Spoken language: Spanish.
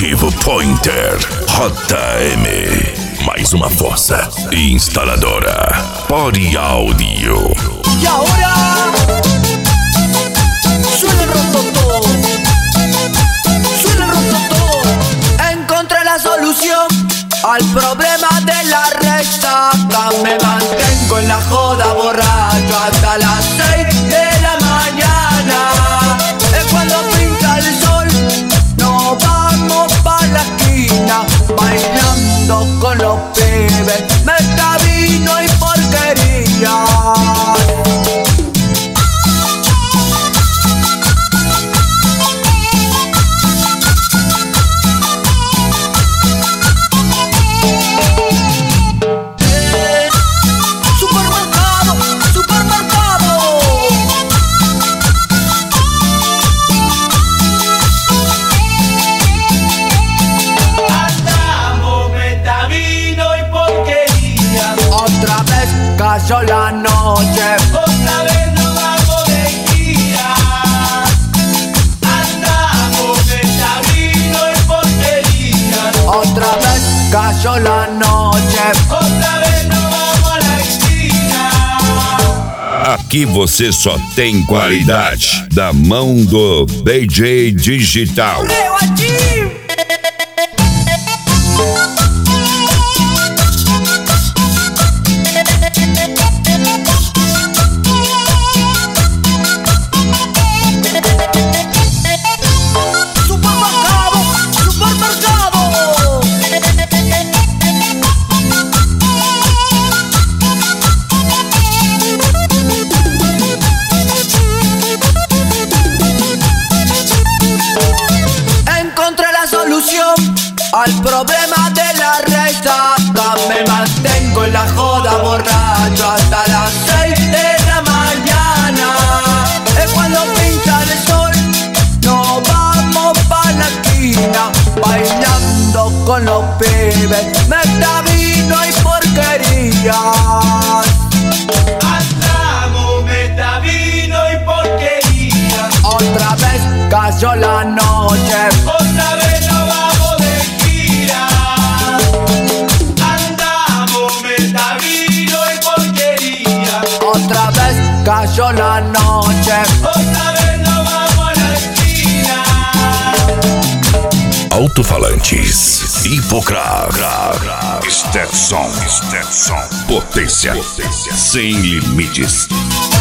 Automotivo Pointer JM. Mais uma força instaladora. Pori Audio. Y ahora suena el rototó. Suena el rototó. Encontré la solución al problema de la resaca. Me mantengo en la joda borracho hasta las 6 de la mañana. Es cuando pinta el sol, nos vamos pa' la esquina, bailando con los pibes, meta vino y porquería. Cayó la noche, otra vez nos vamos de gira. Andamos vino y porquería. otra vez cayó la noche. Otra vez nos vamos a la esquina. Aqui você só tem qualidade da mão do DJ Digital. ¡Leo allí! Al problema de la resaca, me mantengo en la joda borracho hasta las 6 de la mañana. Es cuando pinta el sol, nos vamos pa' la esquina, bailando con los pibes, meta vino y porquería. Andamos meta vino y porquería. Otra vez cayó la noche, otra vez nos vamos de gira. Andamos meta vino y porquería. otra vez cayó la noche. Otra vez nos vamos a la esquina. Alto-falantes Hipocrar. Stetson. Potência sem limites.